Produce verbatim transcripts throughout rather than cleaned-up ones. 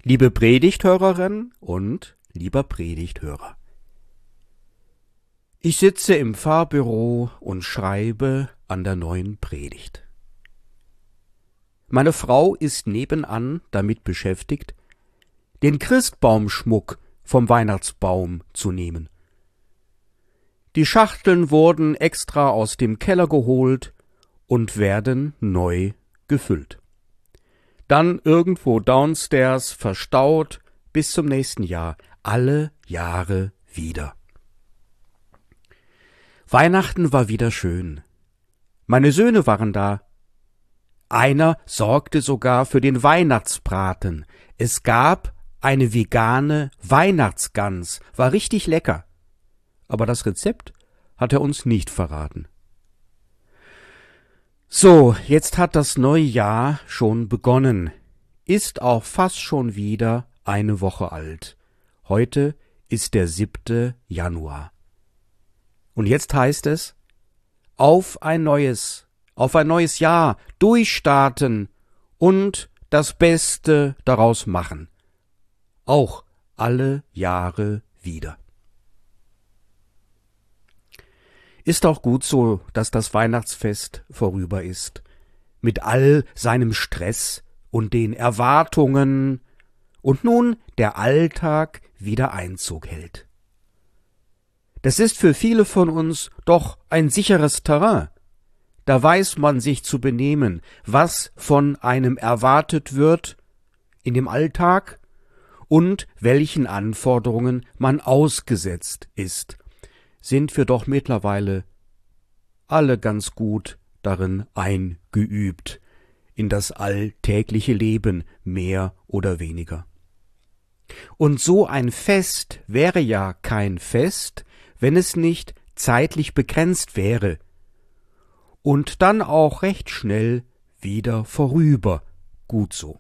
Liebe Predigthörerin und lieber Predigthörer. Ich sitze im Pfarrbüro und schreibe an der neuen Predigt. Meine Frau ist nebenan damit beschäftigt, den Christbaumschmuck vom Weihnachtsbaum zu nehmen. Die Schachteln wurden extra aus dem Keller geholt und werden neu gefüllt. Dann irgendwo downstairs verstaut bis zum nächsten Jahr, alle Jahre wieder. Weihnachten war wieder schön. Meine Söhne waren da. Einer sorgte sogar für den Weihnachtsbraten. Es gab eine vegane Weihnachtsgans, war richtig lecker. Aber das Rezept hat er uns nicht verraten. So, jetzt hat das neue Jahr schon begonnen, ist auch fast schon wieder eine Woche alt. Heute ist der siebte Januar. Und jetzt heißt es, auf ein neues, auf ein neues Jahr durchstarten und das Beste daraus machen. Auch alle Jahre wieder. Ist auch gut so, dass das Weihnachtsfest vorüber ist, mit all seinem Stress und den Erwartungen und nun der Alltag wieder Einzug hält. Das ist für viele von uns doch ein sicheres Terrain. Da weiß man sich zu benehmen, was von einem erwartet wird in dem Alltag und welchen Anforderungen man ausgesetzt ist. Sind wir doch mittlerweile alle ganz gut darin eingeübt, in das alltägliche Leben mehr oder weniger. Und so ein Fest wäre ja kein Fest, wenn es nicht zeitlich begrenzt wäre und dann auch recht schnell wieder vorüber. Gut so.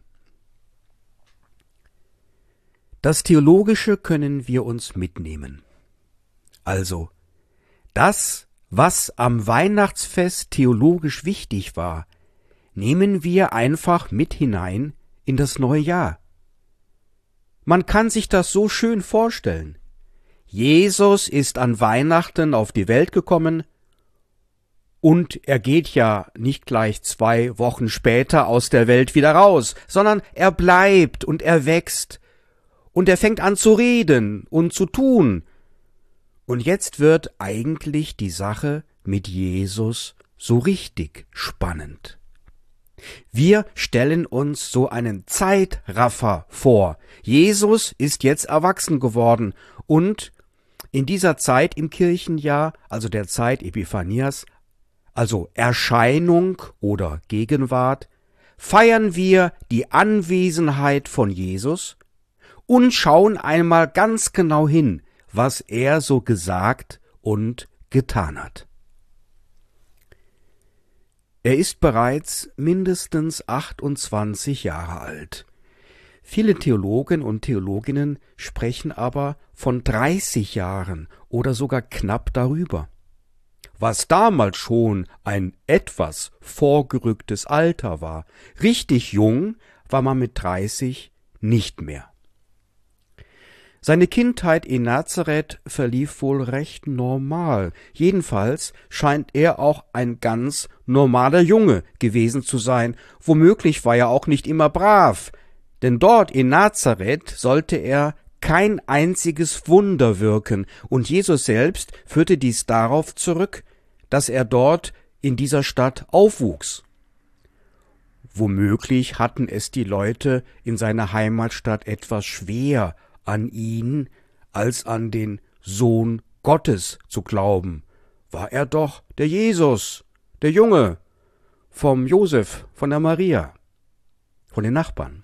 Das Theologische können wir uns mitnehmen. Also, das, was am Weihnachtsfest theologisch wichtig war, nehmen wir einfach mit hinein in das neue Jahr. Man kann sich das so schön vorstellen. Jesus ist an Weihnachten auf die Welt gekommen und er geht ja nicht gleich zwei Wochen später aus der Welt wieder raus, sondern er bleibt und er wächst und er fängt an zu reden und zu tun. Und jetzt wird eigentlich die Sache mit Jesus so richtig spannend. Wir stellen uns so einen Zeitraffer vor. Jesus ist jetzt erwachsen geworden und in dieser Zeit im Kirchenjahr, also der Zeit Epiphanias, also Erscheinung oder Gegenwart, feiern wir die Anwesenheit von Jesus und schauen einmal ganz genau hin, was er so gesagt und getan hat. Er ist bereits mindestens achtundzwanzig Jahre alt. Viele Theologen und Theologinnen sprechen aber von dreißig Jahren oder sogar knapp darüber. Was damals schon ein etwas vorgerücktes Alter war, richtig jung war man mit dreißig nicht mehr. Seine Kindheit in Nazareth verlief wohl recht normal. Jedenfalls scheint er auch ein ganz normaler Junge gewesen zu sein. Womöglich war er auch nicht immer brav, denn dort in Nazareth sollte er kein einziges Wunder wirken, und Jesus selbst führte dies darauf zurück, dass er dort in dieser Stadt aufwuchs. Womöglich hatten es die Leute in seiner Heimatstadt etwas schwer, an ihn als an den Sohn Gottes zu glauben. War er doch der Jesus, der Junge, vom Josef, von der Maria, von den Nachbarn.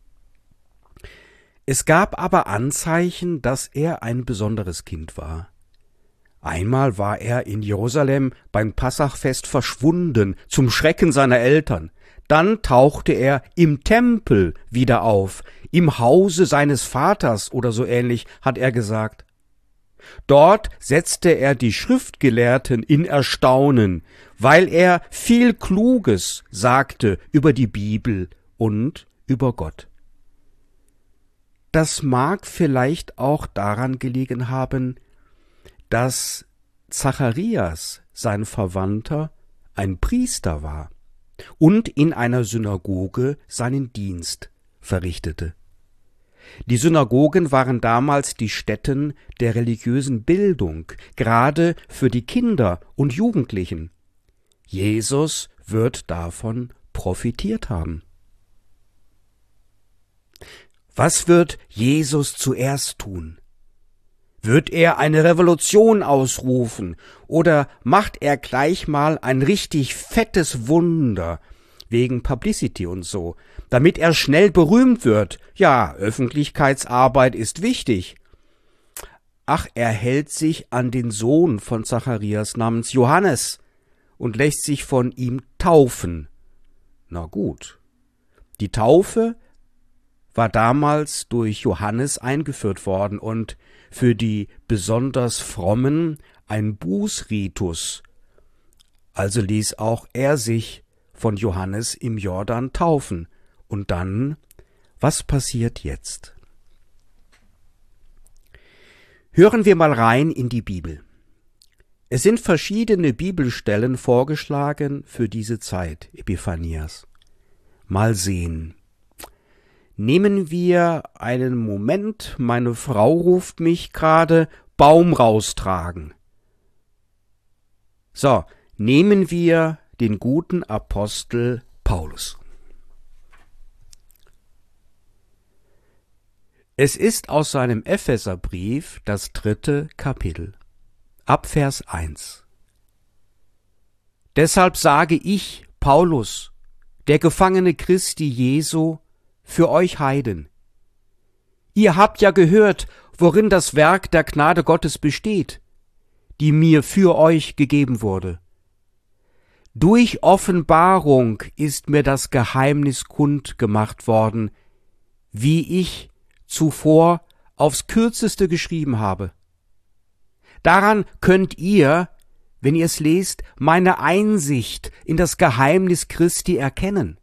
Es gab aber Anzeichen, dass er ein besonderes Kind war. Einmal war er in Jerusalem beim Passachfest verschwunden, zum Schrecken seiner Eltern. Dann tauchte er im Tempel wieder auf, im Hause seines Vaters oder so ähnlich, hat er gesagt. Dort setzte er die Schriftgelehrten in Erstaunen, weil er viel Kluges sagte über die Bibel und über Gott. das mag vielleicht auch daran gelegen haben, dass Zacharias, sein Verwandter, ein Priester war und in einer Synagoge seinen Dienst verrichtete. Die Synagogen waren damals die Stätten der religiösen Bildung, gerade für die Kinder und Jugendlichen. Jesus wird davon profitiert haben. Was wird Jesus zuerst tun? Wird er eine Revolution ausrufen oder macht er gleich mal ein richtig fettes Wunder wegen Publicity und so, damit er schnell berühmt wird? Ja, Öffentlichkeitsarbeit ist wichtig. Ach, er hält sich an den Sohn von Zacharias namens Johannes und lässt sich von ihm taufen. Na gut, die Taufe war damals durch Johannes eingeführt worden und für die besonders Frommen ein Bußritus. Also ließ auch er sich von Johannes im Jordan taufen. Und dann, was passiert jetzt? Hören wir mal rein in die Bibel. Es sind verschiedene Bibelstellen vorgeschlagen für diese Zeit, Epiphanias. Mal sehen. Nehmen wir einen Moment, meine Frau ruft mich gerade, Baum raustragen. So, nehmen wir den guten Apostel Paulus. Es ist aus seinem Epheserbrief das dritte Kapitel, ab Vers eins. Deshalb sage ich, Paulus, der Gefangene Christi Jesu, für euch Heiden. Ihr habt ja gehört, worin das Werk der Gnade Gottes besteht, die mir für euch gegeben wurde. Durch Offenbarung ist mir das Geheimnis kundgemacht worden, wie ich zuvor aufs Kürzeste geschrieben habe. Daran könnt ihr, wenn ihr es lest, meine Einsicht in das Geheimnis Christi erkennen.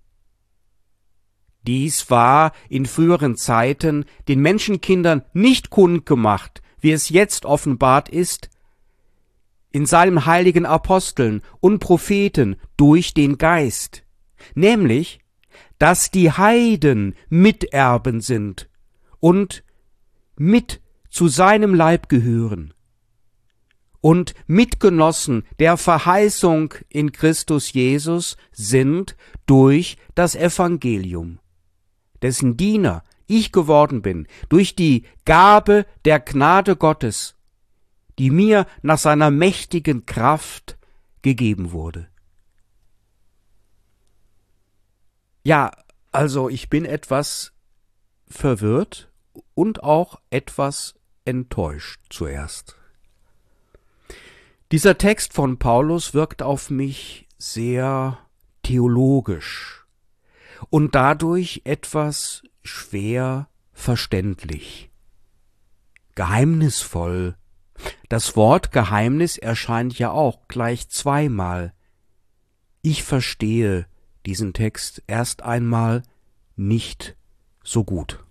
Dies war in früheren Zeiten den Menschenkindern nicht kundgemacht, wie es jetzt offenbart ist, in seinen heiligen Aposteln und Propheten durch den Geist, nämlich, dass die Heiden Miterben sind und mit zu seinem Leib gehören und Mitgenossen der Verheißung in Christus Jesus sind durch das Evangelium, dessen Diener ich geworden bin, durch die Gabe der Gnade Gottes, die mir nach seiner mächtigen Kraft gegeben wurde. Ja, also ich bin etwas verwirrt und auch etwas enttäuscht zuerst. Dieser Text von Paulus wirkt auf mich sehr theologisch und dadurch etwas schwer verständlich, geheimnisvoll. Das Wort Geheimnis erscheint ja auch gleich zweimal. Ich verstehe diesen Text erst einmal nicht so gut.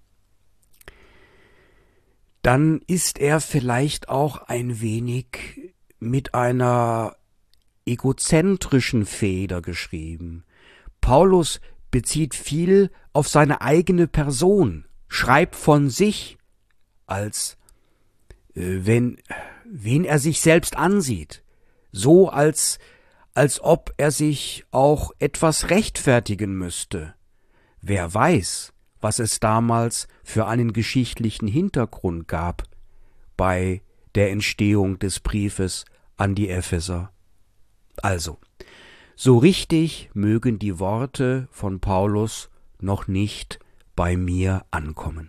Dann ist er vielleicht auch ein wenig mit einer egozentrischen Feder geschrieben. Paulus bezieht viel auf seine eigene Person, schreibt von sich, als äh, wenn, wen er sich selbst ansieht, so als, als ob er sich auch etwas rechtfertigen müsste. Wer weiß, was es damals für einen geschichtlichen Hintergrund gab bei der Entstehung des Briefes an die Epheser. Also, so richtig mögen die Worte von Paulus noch nicht bei mir ankommen.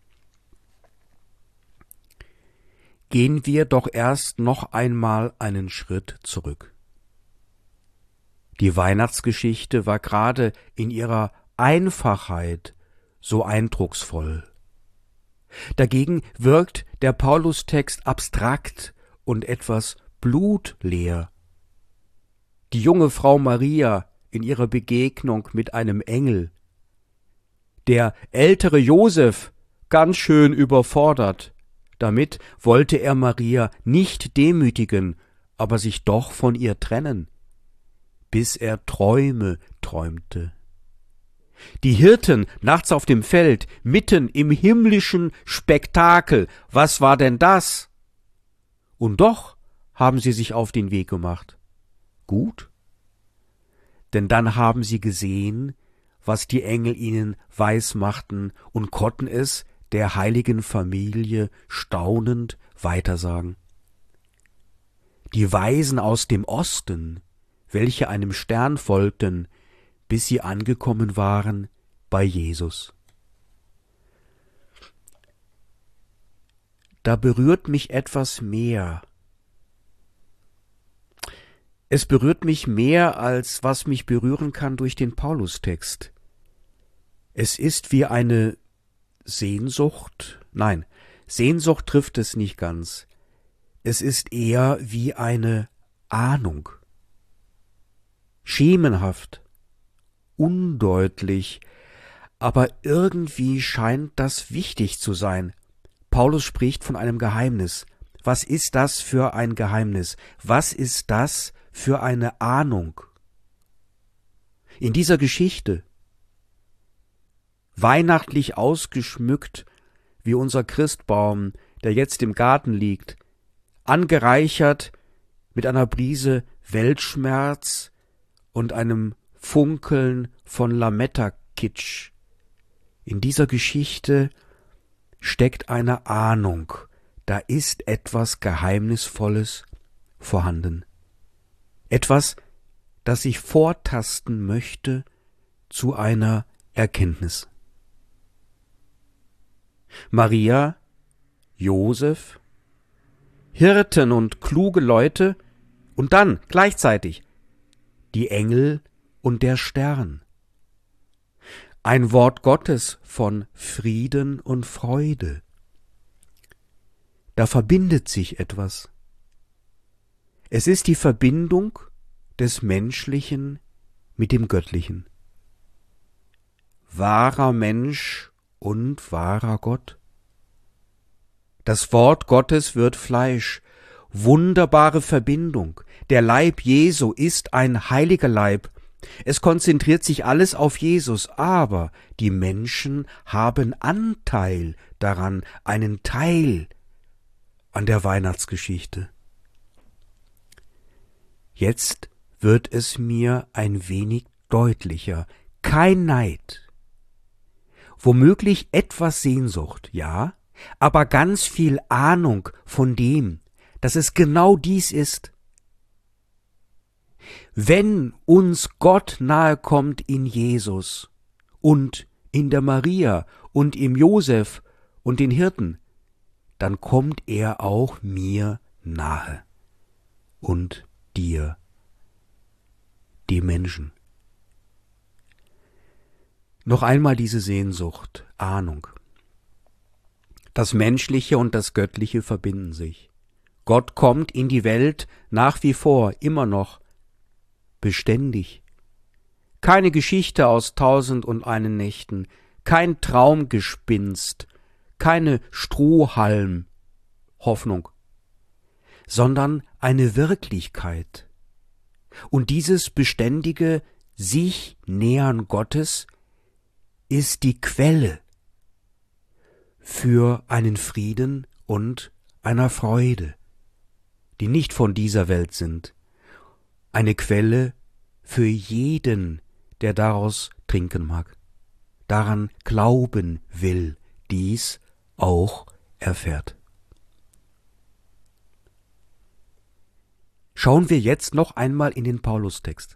Gehen wir doch erst noch einmal einen Schritt zurück. Die Weihnachtsgeschichte war gerade in ihrer Einfachheit so eindrucksvoll. Dagegen wirkt der Paulus-Text abstrakt und etwas blutleer. Die junge Frau Maria in ihrer Begegnung mit einem Engel, der ältere Josef ganz schön überfordert. Damit wollte er Maria nicht demütigen, aber sich doch von ihr trennen, bis er Träume träumte. Die Hirten nachts auf dem Feld, mitten im himmlischen Spektakel, was war denn das? Und doch haben sie sich auf den Weg gemacht. Gut, denn dann haben sie gesehen, was die Engel ihnen weismachten und konnten es der heiligen Familie staunend weitersagen. Die Weisen aus dem Osten, welche einem Stern folgten, bis sie angekommen waren bei Jesus. Da berührt mich etwas mehr. Es berührt mich mehr, als was mich berühren kann durch den Paulustext. Es ist wie eine Sehnsucht, nein, Sehnsucht trifft es nicht ganz. Es ist eher wie eine Ahnung. Schemenhaft, undeutlich, aber irgendwie scheint das wichtig zu sein. Paulus spricht von einem Geheimnis. Was ist das für ein Geheimnis? Was ist das für eine Ahnung? In dieser Geschichte, weihnachtlich ausgeschmückt wie unser Christbaum, der jetzt im Garten liegt, angereichert mit einer Prise Weltschmerz und einem Funkeln von Lametta-Kitsch. In dieser Geschichte steckt eine Ahnung, da ist etwas Geheimnisvolles vorhanden. Etwas, das sich vortasten möchte zu einer Erkenntnis. Maria, Josef, Hirten und kluge Leute und dann gleichzeitig die Engel und der Stern. Ein Wort Gottes von Frieden und Freude. Da verbindet sich etwas. Es ist die Verbindung des Menschlichen mit dem Göttlichen. Wahrer Mensch und wahrer Gott. Das Wort Gottes wird Fleisch. Wunderbare Verbindung. Der Leib Jesu ist ein heiliger Leib. Es konzentriert sich alles auf Jesus, aber die Menschen haben Anteil daran, einen Teil an der Weihnachtsgeschichte. Jetzt wird es mir ein wenig deutlicher. Kein Neid. Womöglich etwas Sehnsucht, ja, aber ganz viel Ahnung von dem, dass es genau dies ist. Wenn uns Gott nahe kommt in Jesus und in der Maria und im Josef und den Hirten, dann kommt er auch mir nahe und dir, die Menschen. Noch einmal diese Sehnsucht, Ahnung. Das Menschliche und das Göttliche verbinden sich. Gott kommt in die Welt nach wie vor, immer noch, beständig. Keine Geschichte aus tausend und einen Nächten, kein Traumgespinst, keine Strohhalm-Hoffnung, sondern eine Wirklichkeit. Und dieses beständige sich nähern Gottes ist die Quelle für einen Frieden und einer Freude, die nicht von dieser Welt sind, eine Quelle für jeden, der daraus trinken mag, daran glauben will, dies auch erfährt. Schauen wir jetzt noch einmal in den Paulustext.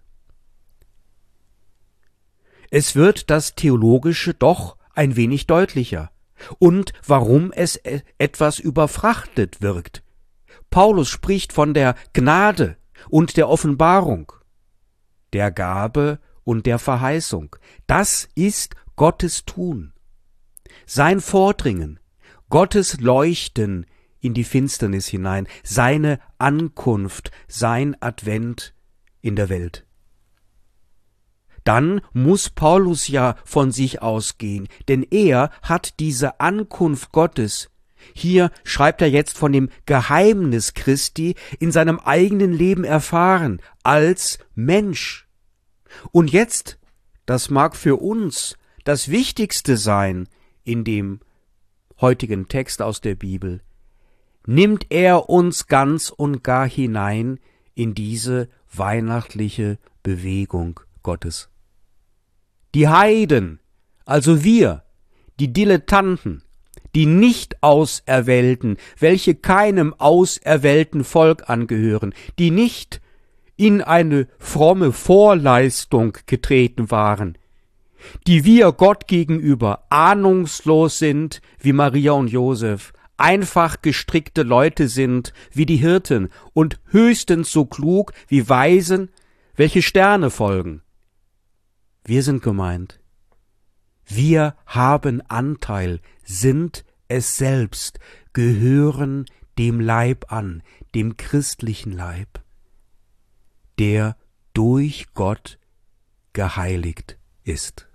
Es wird das Theologische doch ein wenig deutlicher und warum es etwas überfrachtet wirkt. Paulus spricht von der Gnade und der Offenbarung, der Gabe und der Verheißung. Das ist Gottes Tun, sein Vordringen, Gottes Leuchten in die Finsternis hinein, seine Ankunft, sein Advent in der Welt. dann muss Paulus ja von sich ausgehen, denn er hat diese Ankunft Gottes, hier schreibt er jetzt von dem Geheimnis Christi, in seinem eigenen Leben erfahren, als Mensch. Und jetzt, das mag für uns das Wichtigste sein in dem heutigen Text aus der Bibel, nimmt er uns ganz und gar hinein in diese weihnachtliche Bewegung Gottes. Die Heiden, also wir, die Dilettanten, die Nicht-Auserwählten, welche keinem auserwählten Volk angehören, die nicht in eine fromme Vorleistung getreten waren, die wir Gott gegenüber ahnungslos sind wie Maria und Josef, einfach gestrickte Leute sind wie die Hirten und höchstens so klug wie Weisen, welche Sterne folgen. Wir sind gemeint. Wir haben Anteil, sind es selbst, gehören dem Leib an, dem christlichen Leib, der durch Gott geheiligt ist.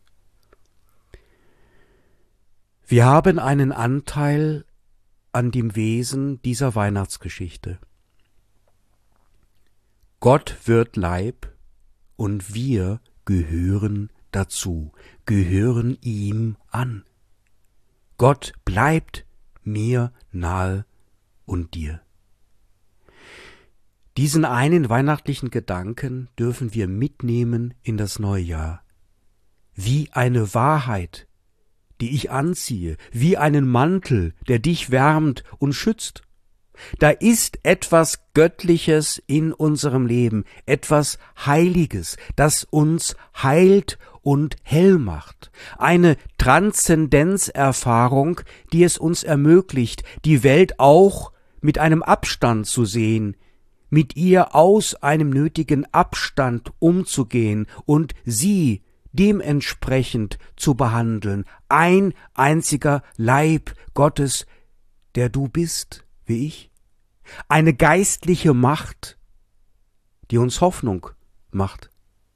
Wir haben einen Anteil an dem Wesen dieser Weihnachtsgeschichte. Gott wird Leib und wir gehören dazu, gehören ihm an. Gott bleibt mir nahe und dir. Diesen einen weihnachtlichen Gedanken dürfen wir mitnehmen in das neue Jahr. Wie eine Wahrheit, die ich anziehe, wie einen Mantel, der dich wärmt und schützt. Da ist etwas Göttliches in unserem Leben, etwas Heiliges, das uns heilt und hell macht. Eine Transzendenzerfahrung, die es uns ermöglicht, die Welt auch mit einem Abstand zu sehen, mit ihr aus einem nötigen Abstand umzugehen und sie dementsprechend zu behandeln. Ein einziger Leib Gottes, der du bist, wie ich. Eine geistliche Macht, die uns Hoffnung macht.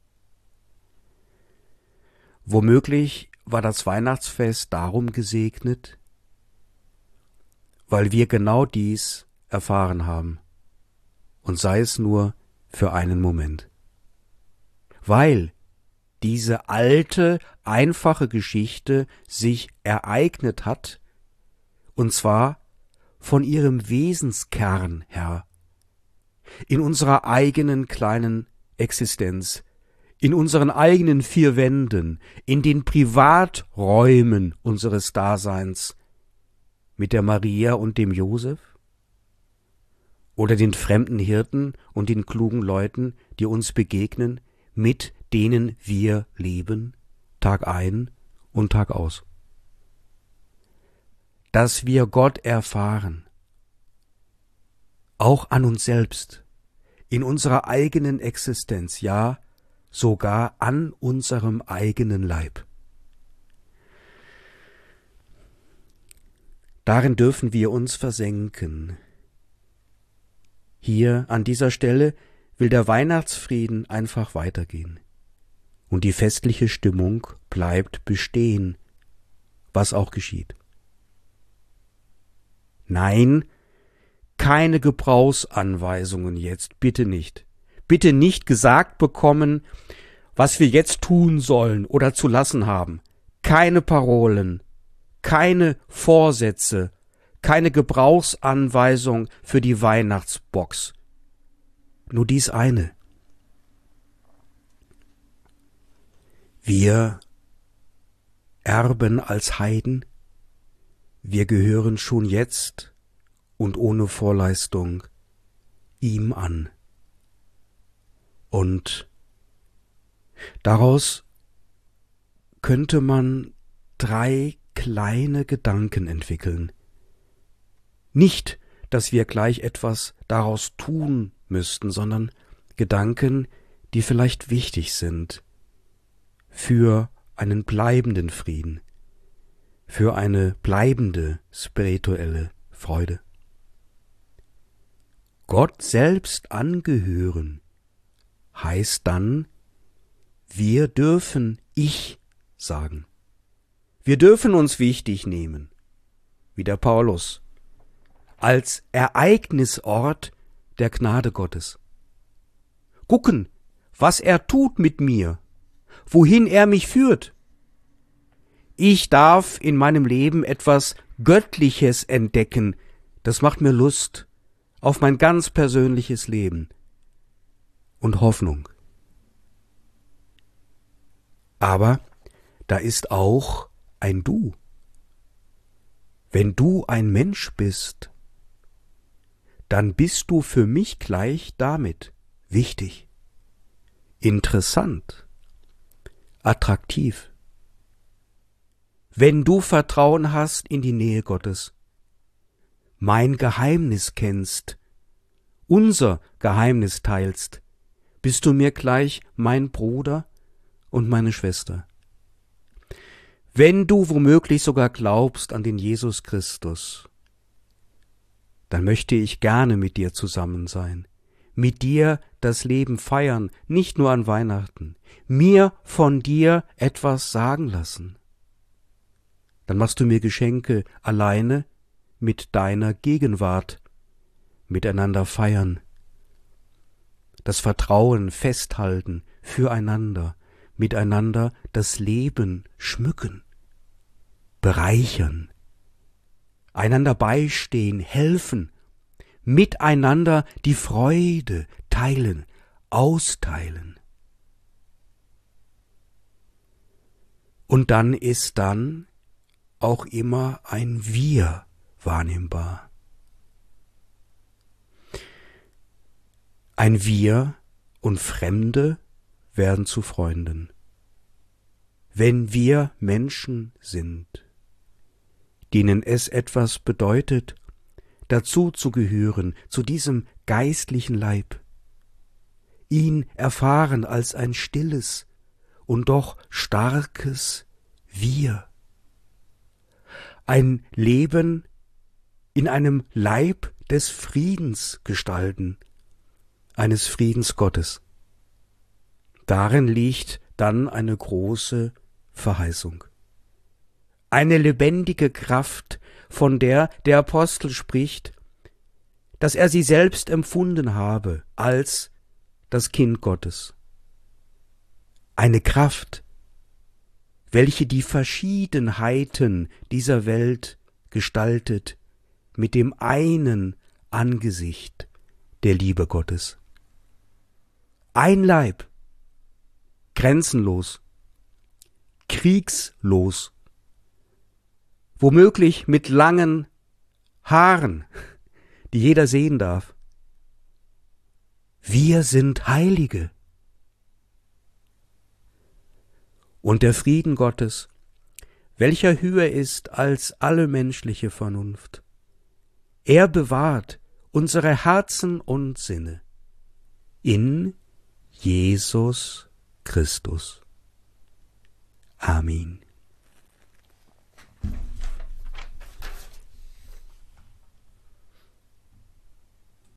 Womöglich war das Weihnachtsfest darum gesegnet, weil wir genau dies erfahren haben, und sei es nur für einen Moment. Weil diese alte, einfache Geschichte sich ereignet hat, und zwar von ihrem Wesenskern her, in unserer eigenen kleinen Existenz, in unseren eigenen vier Wänden, in den Privaträumen unseres Daseins, mit der Maria und dem Josef, oder den fremden Hirten und den klugen Leuten, die uns begegnen, mit denen wir leben, Tag ein und Tag aus. Dass wir Gott erfahren, auch an uns selbst, in unserer eigenen Existenz, ja, sogar an unserem eigenen Leib. Darin dürfen wir uns versenken. Hier an dieser Stelle will der Weihnachtsfrieden einfach weitergehen. Und die festliche Stimmung bleibt bestehen, was auch geschieht. Nein, keine Gebrauchsanweisungen jetzt, bitte nicht. Bitte nicht gesagt bekommen, was wir jetzt tun sollen oder zu lassen haben. Keine Parolen, keine Vorsätze, keine Gebrauchsanweisung für die Weihnachtsbox. Nur dies eine. Wir erben als Heiden, wir gehören schon jetzt und ohne Vorleistung ihm an. Und daraus könnte man drei kleine Gedanken entwickeln. Nicht, dass wir gleich etwas daraus tun müssten, sondern Gedanken, die vielleicht wichtig sind für einen bleibenden Frieden, für eine bleibende spirituelle Freude. Gott selbst angehören heißt dann, Wir dürfen Ich sagen. Wir dürfen uns wichtig nehmen, wie der Paulus, als Ereignisort der Gnade Gottes. Gucken, was er tut mit mir, wohin er mich führt. Ich darf in meinem Leben etwas Göttliches entdecken, das macht mir Lust auf mein ganz persönliches Leben und Hoffnung. Aber da ist auch ein Du. Wenn du ein Mensch bist, dann bist du für mich gleich damit wichtig, interessant, attraktiv. Wenn du Vertrauen hast in die Nähe Gottes, mein Geheimnis kennst, unser Geheimnis teilst, bist du mir gleich mein Bruder und meine Schwester. Wenn du womöglich sogar glaubst an den Jesus Christus, dann möchte ich gerne mit dir zusammen sein, mit dir das Leben feiern, nicht nur an Weihnachten, mir von dir etwas sagen lassen. Dann machst du mir Geschenke alleine mit deiner Gegenwart, miteinander feiern, das Vertrauen festhalten, füreinander, miteinander das Leben schmücken, bereichern, einander beistehen, helfen, miteinander die Freude teilen, austeilen. Und dann ist dann auch immer ein Wir wahrnehmbar. Ein Wir und Fremde werden zu Freunden. Wenn wir Menschen sind, denen es etwas bedeutet, dazu zu gehören, zu diesem geistlichen Leib, ihn erfahren als ein stilles und doch starkes Wir, ein Leben in einem Leib des Friedens gestalten, eines Friedens Gottes. Darin liegt dann eine große Verheißung. Eine lebendige Kraft, von der der Apostel spricht, dass er sie selbst empfunden habe als das Kind Gottes. Eine Kraft, welche die Verschiedenheiten dieser Welt gestaltet mit dem einen Angesicht der Liebe Gottes. Ein Leib, grenzenlos, kriegslos, womöglich mit langen Haaren, die jeder sehen darf. Wir sind Heilige. Und der Frieden Gottes, welcher höher ist als alle menschliche Vernunft, er bewahrt unsere Herzen und Sinne in Jesus Christus. Amen.